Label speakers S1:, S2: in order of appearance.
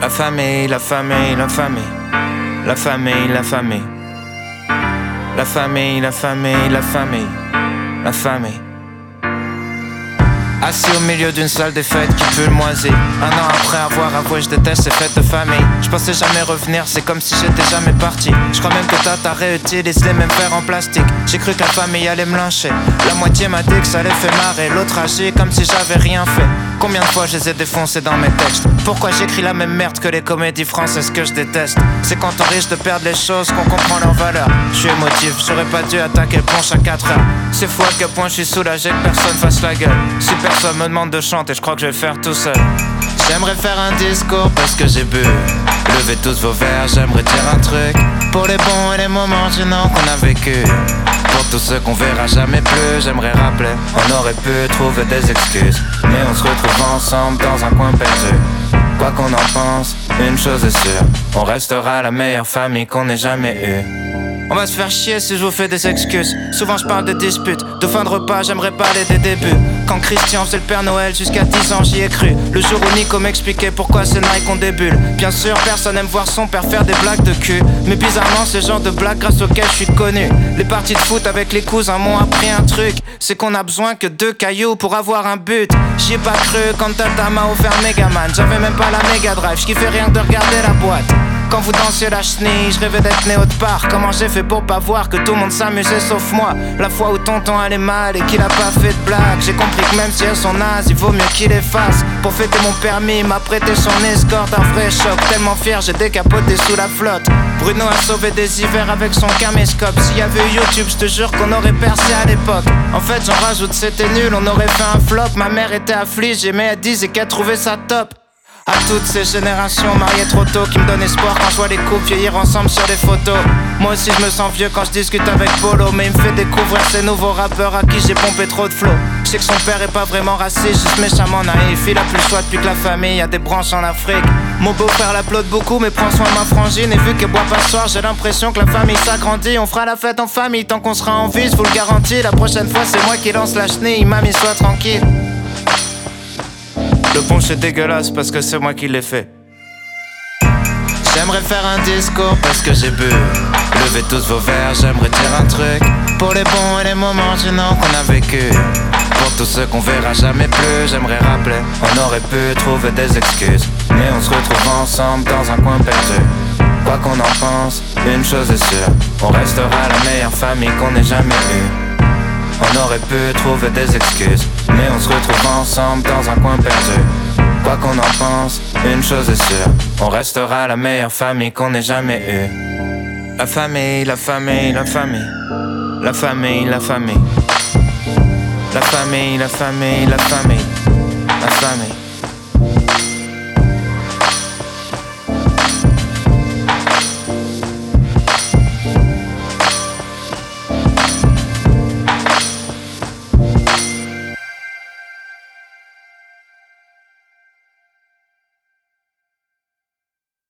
S1: La famille, la famille, la famille. La famille, la famille. La famille, la famille, la famille. La famille. Assis au milieu d'une salle des fêtes qui pue le moisi. Un an après avoir avoué je déteste ces fêtes de famille. Je pensais jamais revenir, c'est comme si j'étais jamais parti. Je crois même que Tata réutilise les mêmes verres en plastique. J'ai cru que la famille allait me lyncher. La moitié m'a dit que ça les fait marrer. L'autre agit comme si j'avais rien fait. Combien de fois je les ai défoncés dans mes textes? Pourquoi j'écris la même merde que les comédies françaises que je déteste? C'est quand on risque de perdre les choses qu'on comprend leur valeur. Je suis émotif, j'aurais pas dû attaquer le punch à 4 heures. C'est fou à quel point je suis soulagé que personne fasse la gueule. Si personne me demande de chanter, je crois que je vais le faire tout seul. J'aimerais faire un discours parce que j'ai bu. Levez tous vos verres, j'aimerais dire un truc. Pour les bons et les moments gênants qu'on a vécu. Pour tous ceux qu'on verra jamais plus, j'aimerais rappeler. On aurait pu trouver des excuses, mais on se retrouve ensemble dans un coin perdu. Quoi qu'on en pense, une chose est sûre, on restera la meilleure famille qu'on ait jamais eue. On va se faire chier si je vous fais des excuses. Souvent je parle de disputes, de fin de repas, j'aimerais parler des débuts. Quand Christian faisait le Père Noël, jusqu'à 10 ans j'y ai cru. Le jour où Nico m'expliquait pourquoi c'est Nike qu'on débule. Bien sûr personne aime voir son père faire des blagues de cul, mais bizarrement c'est le genre de blagues grâce auxquelles je suis connu. Les parties de foot avec les cousins m'ont appris un truc, c'est qu'on a besoin que 2 cailloux pour avoir un but. J'y ai pas cru quand Tata m'a offert Megaman. J'avais même pas la Mega Drive, je kiffais rien que de regarder la boîte. Quand vous dansiez la chenille, je rêvais d'être Néo de part. Comment j'ai fait pour pas voir que tout le monde s'amusait sauf moi? La fois où tonton allait mal et qu'il a pas fait de blague, j'ai compris que même si elles sont nazes, il vaut mieux qu'il les fasse. Pour fêter mon permis, il m'a prêté son escorte. Un vrai choc, tellement fier, j'ai décapoté sous la flotte. Bruno a sauvé des hivers avec son caméscope. S'il y avait eu YouTube, je te jure qu'on aurait percé à l'époque. En fait j'en rajoute, c'était nul, on aurait fait un flop. Ma mère était affligée mais elle disait qu'elle trouvait ça top. À toutes ces générations mariées trop tôt qui me donnent espoir quand je vois les couples vieillir ensemble sur des photos. Moi aussi je me sens vieux quand je discute avec Polo, mais il me fait découvrir ces nouveaux rappeurs à qui j'ai pompé trop de flow. Je sais que son père est pas vraiment raciste, juste méchamment naïf. Il a plus le choix depuis que la famille a des branches en Afrique. Mon beau-frère l'applaudit beaucoup mais prend soin de ma frangine. Et vu qu'elle boit pas ce soir, j'ai l'impression que la famille s'agrandit. On fera la fête en famille tant qu'on sera en vie, je vous le garantis. La prochaine fois c'est moi qui lance la chenille, mamie sois tranquille. Le punch est dégueulasse parce que c'est moi qui l'ai fait. J'aimerais faire un discours parce que j'ai bu. Levez tous vos verres, j'aimerais dire un truc. Pour les bons et les moments gênants qu'on a vécu. Pour tous ceux qu'on verra jamais plus, j'aimerais rappeler. On aurait pu trouver des excuses, mais on se retrouve ensemble dans un coin perdu. Quoi qu'on en pense, une chose est sûre, on restera la meilleure famille qu'on ait jamais eue. On aurait pu trouver des excuses, mais on se retrouve ensemble dans un coin perdu. Quoi qu'on en pense, une chose est sûre, on restera la meilleure famille qu'on ait jamais eue. La famille, la famille, la famille. La famille, la famille. La famille, la famille, la famille. La famille.